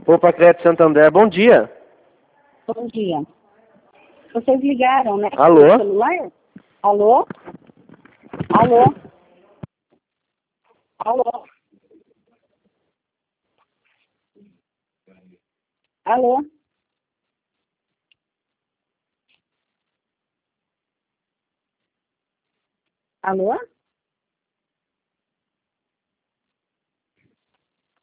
Opa, Crédito Santander, bom dia. Bom dia. Vocês ligaram, né? Alô? No celular? Alô? Alô? Alô? Alô? Alô?